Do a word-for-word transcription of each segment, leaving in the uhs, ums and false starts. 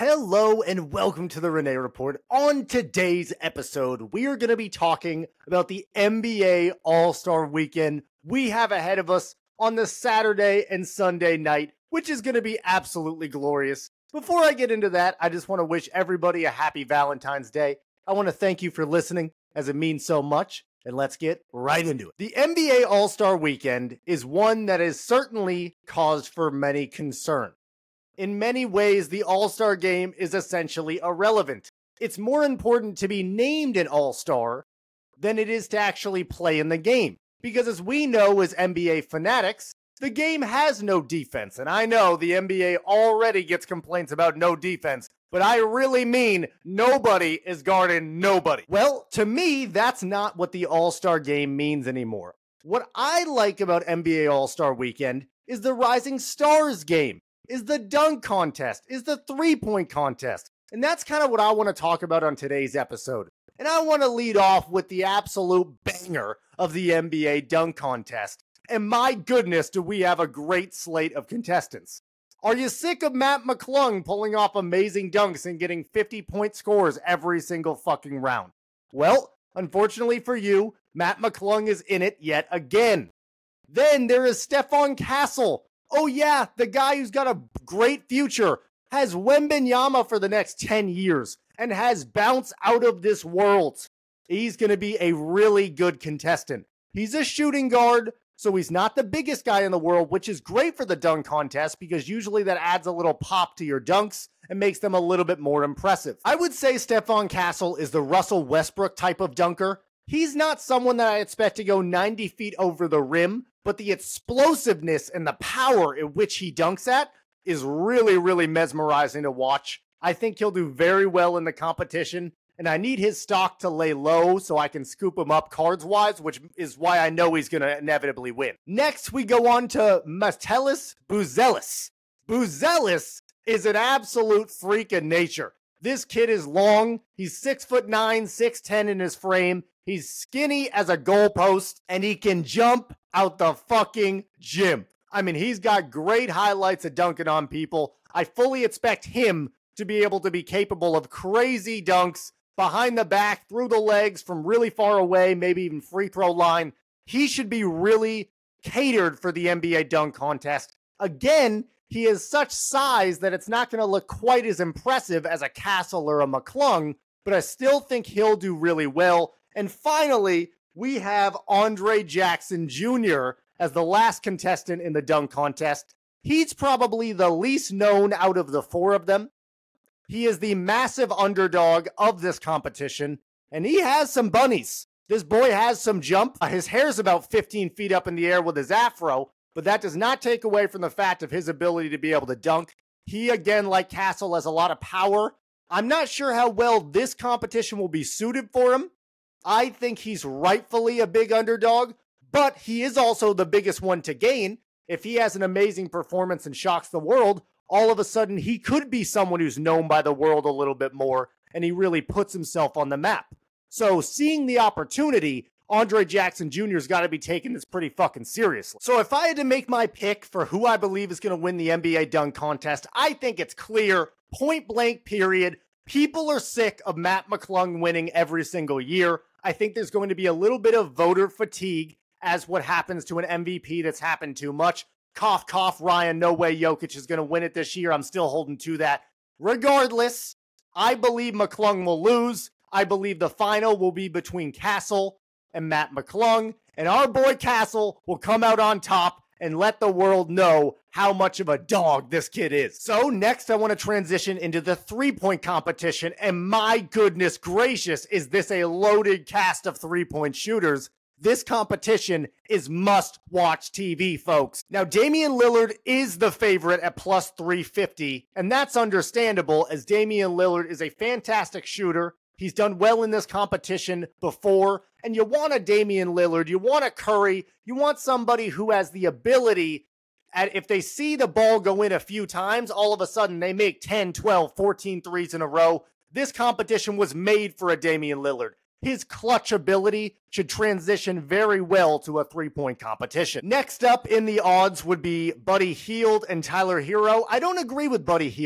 Hello and welcome to the Renee Report. On today's episode, we are going to be talking about the N B A All-Star Weekend we have ahead of us on the Saturday and Sunday night, which is going to be absolutely glorious. Before I get into that, I just want to wish everybody a happy Valentine's Day. I want to thank you for listening, as it means so much, and let's get right into it. The N B A All-Star Weekend is one that has certainly caused for many concern. In many ways, the All-Star game is essentially irrelevant. It's more important to be named an All-Star than it is to actually play in the game. Because as we know as N B A fanatics, the game has no defense. And I know the N B A already gets complaints about no defense, but I really mean nobody is guarding nobody. Well, to me, that's not what the All-Star game means anymore. What I like about N B A All-Star Weekend is the Rising Stars game, is the dunk contest, is the three-point contest. And that's kind of what I want to talk about on today's episode. And I want to lead off with the absolute banger of the N B A dunk contest. And my goodness, do we have a great slate of contestants. Are you sick of Matt McClung pulling off amazing dunks and getting fifty-point scores every single fucking round? Well, unfortunately for you, Matt McClung is in it yet again. Then there is Stephon Castle. Oh yeah, the guy who's got a great future, has Wembanyama for the next ten years, and has bounce out of this world. He's going to be a really good contestant. He's a shooting guard, so he's not the biggest guy in the world, which is great for the dunk contest because usually that adds a little pop to your dunks and makes them a little bit more impressive. I would say Stephon Castle is the Russell Westbrook type of dunker. He's not someone that I expect to go ninety feet over the rim, but the explosiveness and the power in which he dunks at is really, really mesmerizing to watch. I think he'll do very well in the competition, and I need his stock to lay low so I can scoop him up cards-wise, which is why I know he's going to inevitably win. Next, we go on to Metellus Buzelis. Buzelis is an absolute freak of nature. This kid is long. He's six foot nine, six ten in his frame. He's skinny as a goalpost, and he can jump out the fucking gym. I mean, he's got great highlights of dunking on people. I fully expect him to be able to be capable of crazy dunks behind the back, through the legs, from really far away, maybe even free throw line. He should be really catered for the N B A dunk contest. Again, he is such size that it's not going to look quite as impressive as a Castle or a McClung, but I still think he'll do really well. And finally, we have Andre Jackson Junior as the last contestant in the dunk contest. He's probably the least known out of the four of them. He is the massive underdog of this competition, and he has some bunnies. This boy has some jump. His hair's about fifteen feet up in the air with his afro, but that does not take away from the fact of his ability to be able to dunk. He, again, like Castle, has a lot of power. I'm not sure how well this competition will be suited for him. I think he's rightfully a big underdog, but he is also the biggest one to gain. If he has an amazing performance and shocks the world, all of a sudden he could be someone who's known by the world a little bit more, and he really puts himself on the map. So seeing the opportunity, Andre Jackson Junior's got to be taking this pretty fucking seriously. So if I had to make my pick for who I believe is going to win the N B A dunk contest, I think it's clear, point blank period. People are sick of Matt McClung winning every single year. I think there's going to be a little bit of voter fatigue as what happens to an M V P that's happened too much. Cough, cough, Ryan, no way Jokic is going to win it this year. I'm still holding to that. Regardless, I believe McClung will lose. I believe the final will be between Castle and Matt McClung, and our boy Castle will come out on top and let the world know how much of a dog this kid is. So next, I want to transition into the three-point competition, and my goodness gracious, is this a loaded cast of three-point shooters. This competition is must-watch T V, folks. Now, Damian Lillard is the favorite at plus three fifty, and that's understandable as Damian Lillard is a fantastic shooter. He's done well in this competition before, and you want a Damian Lillard, you want a Curry, you want somebody who has the ability, at, if they see the ball go in a few times, all of a sudden they make ten, twelve, fourteen threes in a row. This competition was made for a Damian Lillard. His clutch ability should transition very well to a three-point competition. Next up in the odds would be Buddy Hield and Tyler Hero. I don't agree with Buddy Hield.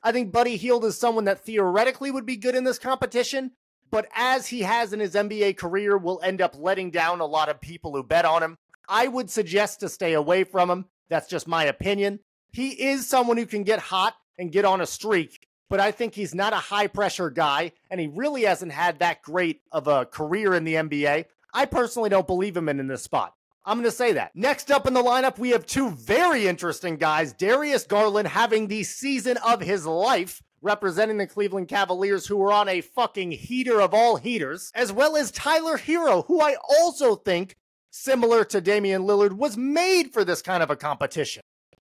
I think Buddy Hield is someone that theoretically would be good in this competition, but as he has in his N B A career, will end up letting down a lot of people who bet on him. I would suggest to stay away from him. That's just my opinion. He is someone who can get hot and get on a streak, but I think he's not a high-pressure guy, and he really hasn't had that great of a career in the N B A. I personally don't believe him in, in this spot. I'm going to say that. Next up in the lineup, we have two very interesting guys. Darius Garland having the season of his life, representing the Cleveland Cavaliers, who are on a fucking heater of all heaters, as well as Tyler Herro, who I also think, similar to Damian Lillard, was made for this kind of a competition.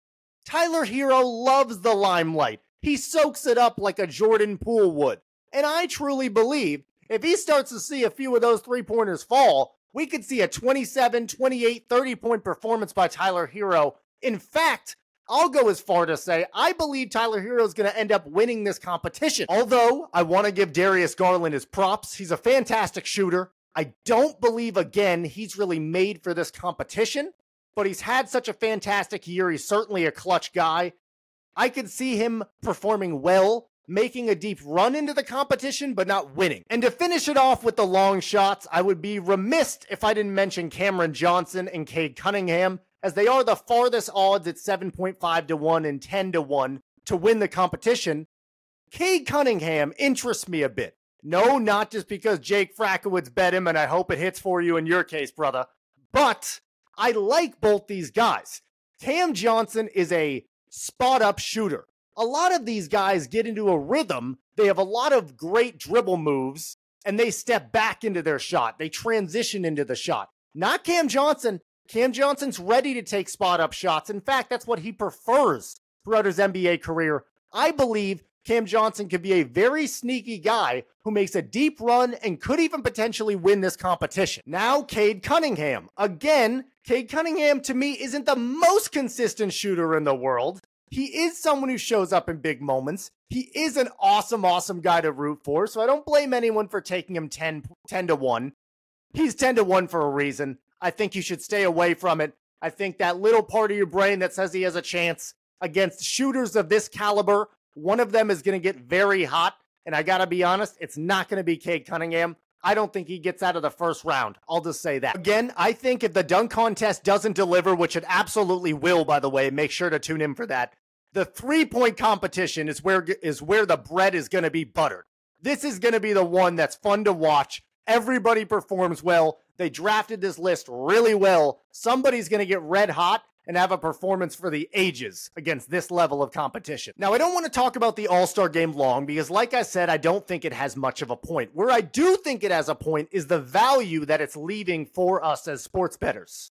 Tyler Herro loves the limelight. He soaks it up like a Jordan Poole would. And I truly believe if he starts to see a few of those three-pointers fall, we could see a twenty-seven, twenty-eight, thirty-point performance by Tyler Herro. In fact, I'll go as far to say I believe Tyler Herro is going to end up winning this competition. Although I want to give Darius Garland his props. He's a fantastic shooter. I don't believe, again, he's really made for this competition, but he's had such a fantastic year. He's certainly a clutch guy. I could see him performing well, making a deep run into the competition, but not winning. And to finish it off with the long shots, I would be remiss if I didn't mention Cameron Johnson and Cade Cunningham, as they are the farthest odds at seven point five to one and ten to one to win the competition. Cade Cunningham interests me a bit. No, not just because Jake Frackowitz bet him, and I hope it hits for you in your case, brother, but I like both these guys. Cam Johnson is a spot-up shooter. A lot of these guys get into a rhythm. They have a lot of great dribble moves, and they step back into their shot. They transition into the shot. Not Cam Johnson. Cam Johnson's ready to take spot-up shots. In fact, that's what he prefers throughout his N B A career. I believe Cam Johnson could be a very sneaky guy who makes a deep run and could even potentially win this competition. Now, Cade Cunningham. Again, Cade Cunningham to me isn't the most consistent shooter in the world. He is someone who shows up in big moments. He is an awesome, awesome guy to root for, so I don't blame anyone for taking him ten, ten to one. He's ten to one for a reason. I think you should stay away from it. I think that little part of your brain that says he has a chance against shooters of this caliber, one of them is going to get very hot, and I gotta be honest, it's not going to be Cade Cunningham. I don't think he gets out of the first round. I'll just say that. Again, I think if the dunk contest doesn't deliver, which it absolutely will, by the way, make sure to tune in for that, the three-point competition is where, is where the bread is going to be buttered. This is going to be the one that's fun to watch. Everybody performs well. They drafted this list really well. Somebody's going to get red hot and have a performance for the ages against this level of competition. Now, I don't want to talk about the All-Star Game long because, like I said, I don't think it has much of a point. Where I do think it has a point is the value that it's leaving for us as sports bettors.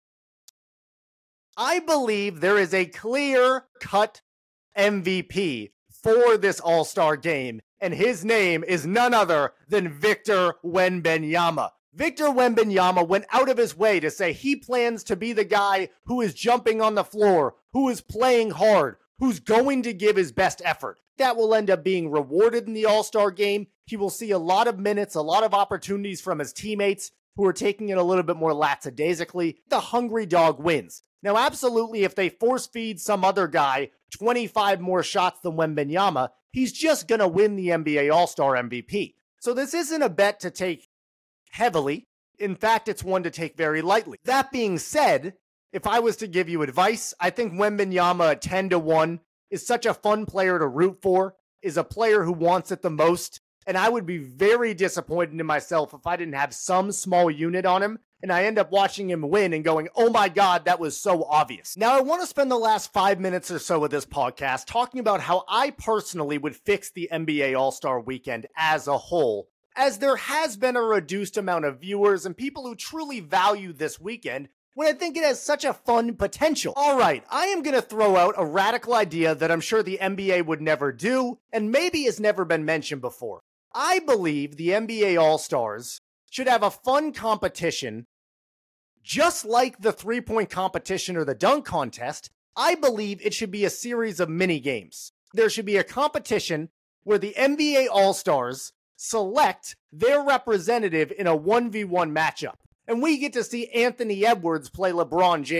I believe there is a clear-cut M V P for this All-Star Game, and his name is none other than Victor Wembanyama. Victor Wembanyama went out of his way to say he plans to be the guy who is jumping on the floor, who is playing hard, who's going to give his best effort. That will end up being rewarded in the All-Star Game. He will see a lot of minutes, a lot of opportunities from his teammates who are taking it a little bit more lackadaisically. The hungry dog wins. Now, absolutely, if they force feed some other guy twenty-five more shots than Wembanyama, he's just going to win the N B A All-Star M V P. So this isn't a bet to take heavily. In fact, it's one to take very lightly. That being said, if I was to give you advice, I think Wembanyama at ten to one is such a fun player to root for, is a player who wants it the most, and I would be very disappointed in myself if I didn't have some small unit on him, and I end up watching him win and going, oh my God, that was so obvious. Now, I want to spend the last five minutes or so of this podcast talking about how I personally would fix the N B A All-Star Weekend as a whole, as there has been a reduced amount of viewers and people who truly value this weekend when I think it has such a fun potential. All right, I am going to throw out a radical idea that I'm sure the N B A would never do and maybe has never been mentioned before. I believe the N B A All-Stars should have a fun competition just like the three-point competition or the dunk contest. I believe it should be a series of mini games. There should be a competition where the N B A All-Stars select their representative in a one v one matchup. And we get to see Anthony Edwards play LeBron James.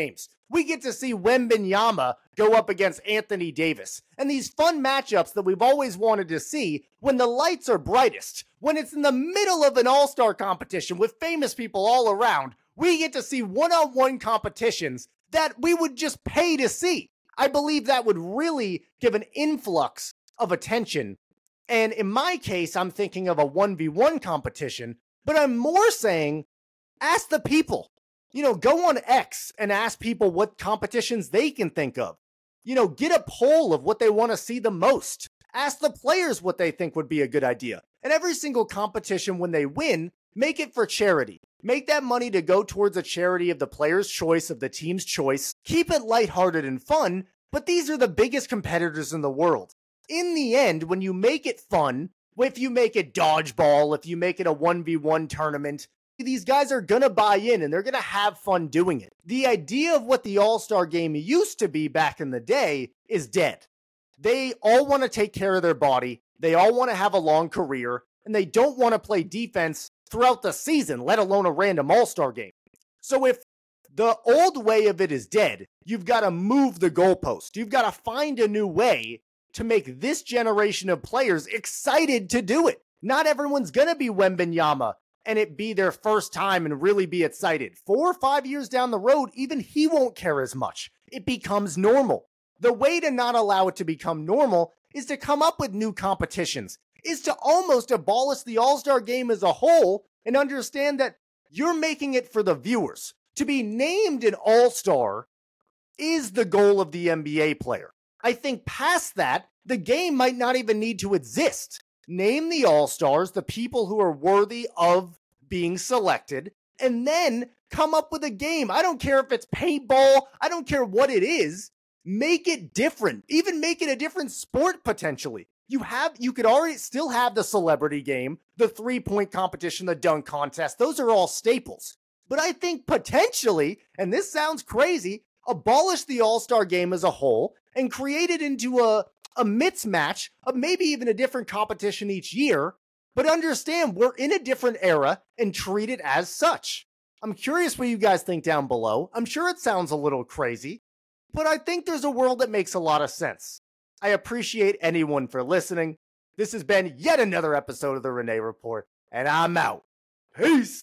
We get to see Wembanyama go up against Anthony Davis. And these fun matchups that we've always wanted to see when the lights are brightest, when it's in the middle of an all-star competition with famous people all around, we get to see one-on-one competitions that we would just pay to see. I believe that would really give an influx of attention. And in my case, I'm thinking of a one v one competition, but I'm more saying, ask the people. You know, go on X and ask people what competitions they can think of. You know, get a poll of what they want to see the most. Ask the players what they think would be a good idea. And every single competition, when they win, make it for charity. Make that money to go towards a charity of the player's choice, of the team's choice. Keep it lighthearted and fun, but these are the biggest competitors in the world. In the end, when you make it fun, if you make it dodgeball, if you make it a one v one tournament, these guys are going to buy in and they're going to have fun doing it. The idea of what the All-Star game used to be back in the day is dead. They all want to take care of their body. They all want to have a long career, and they don't want to play defense throughout the season, let alone a random All-Star game. So if the old way of it is dead, you've got to move the goalpost. You've got to find a new way to make this generation of players excited to do it. Not everyone's going to be Wembanyama and it be their first time and really be excited. Four or five years down the road, even he won't care as much. It becomes normal. The way to not allow it to become normal is to come up with new competitions, is to almost abolish the All-Star game as a whole and understand that you're making it for the viewers. To be named an All-Star is the goal of the N B A player. I think past that, the game might not even need to exist. Name the All-Stars, the people who are worthy of being selected, and then come up with a game. I don't care if it's paintball. I don't care what it is. Make it different. Even make it a different sport potentially. You have, you could already still have the celebrity game, the three-point competition, the dunk contest. Those are all staples. But I think potentially, and this sounds crazy, abolish the All-Star game as a whole and create it into a a mismatch of maybe even a different competition each year, but understand we're in a different era and treat it as such. I'm curious what you guys think down below. I'm sure it sounds a little crazy, but I think there's a world that makes a lot of sense. I appreciate anyone for listening. This has been yet another episode of the Renee Report, and I'm out. Peace!